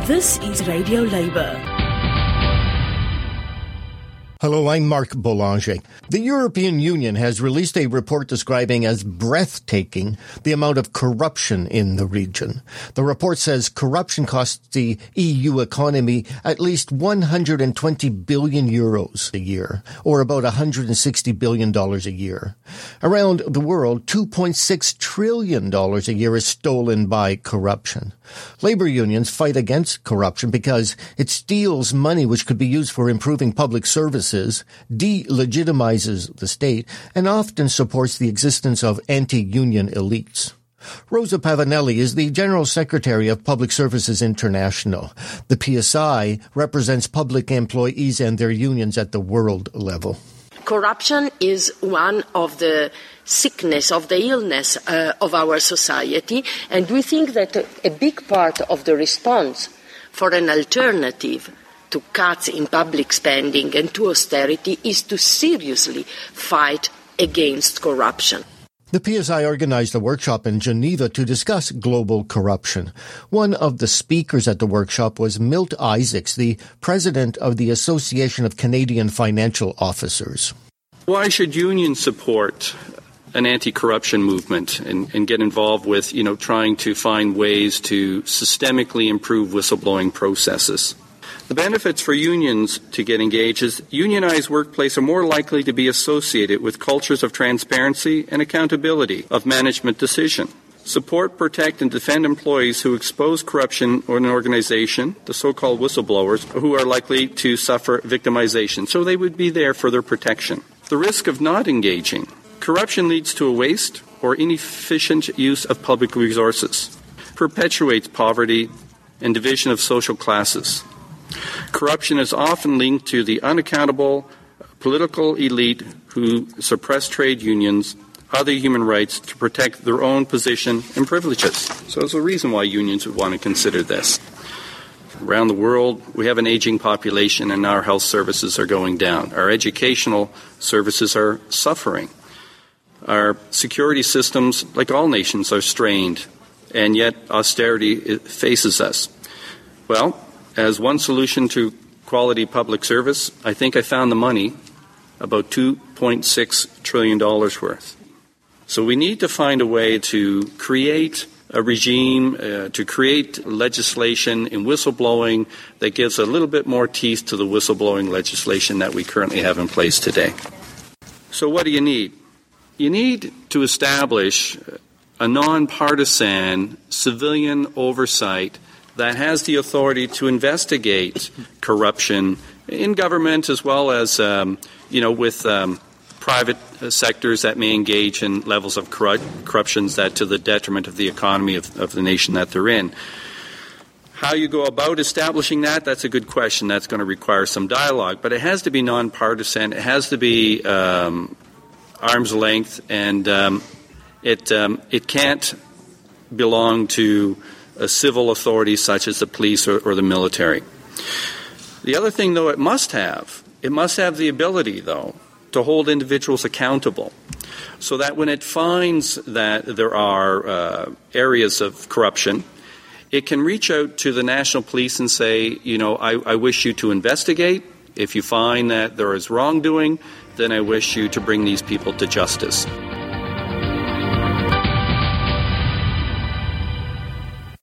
This is Radio Labour. Hello, I'm Mark Boulanger. The European Union has released a report describing as breathtaking the amount of corruption in the region. The report says corruption costs the EU economy at least 120 billion euros a year, or about $160 billion a year. Around the world, $2.6 trillion a year is stolen by corruption. Labor unions fight against corruption because it steals money which could be used for improving public services, delegitimizes the state, and often supports the existence of anti-union elites. Rosa Pavanelli is the General Secretary of Public Services International. The PSI represents public employees and their unions at the world level. Corruption is one of the sickness, of the illness of our society, and we think that a big part of the response for an alternative to cuts in public spending and to austerity is to seriously fight against corruption. The PSI organized a workshop in Geneva to discuss global corruption. One of the speakers at the workshop was Milt Isaacs, the president of the Association of Canadian Financial Officers. Why should unions support an anti-corruption movement and get involved with, trying to find ways to systemically improve whistleblowing processes? The benefits for unions to get engaged is unionized workplaces are more likely to be associated with cultures of transparency and accountability of management decision. Support, protect, and defend employees who expose corruption in an organization, the so-called whistleblowers, who are likely to suffer victimization. So they would be there for their protection. The risk of not engaging. Corruption leads to a waste or inefficient use of public resources, perpetuates poverty and division of social classes. Corruption is often linked to the unaccountable political elite who suppress trade unions, other human rights to protect their own position and privileges. So there's a reason why unions would want to consider this. Around the world, we have an aging population and our health services are going down. Our educational services are suffering. Our security systems, like all nations, are strained, and yet austerity faces us. Well, as one solution to quality public service, I think I found the money, about $2.6 trillion worth. So we need to find a way to create a regime, to create legislation in whistleblowing that gives a little bit more teeth to the whistleblowing legislation that we currently have in place today. So what do you need? You need to establish a nonpartisan civilian oversight that has the authority to investigate corruption in government as well as, with private sectors that may engage in levels of corruptions that to the detriment of the economy of the nation that they're in. How you go about establishing that, that's a good question. That's going to require some dialogue. But it has to be nonpartisan. It has to be arm's length, and it can't belong to civil authorities such as the police or the military. The other thing, though, it must have the ability, though, to hold individuals accountable so that when it finds that there are areas of corruption, it can reach out to the national police and say, I wish you to investigate. If you find that there is wrongdoing, then I wish you to bring these people to justice.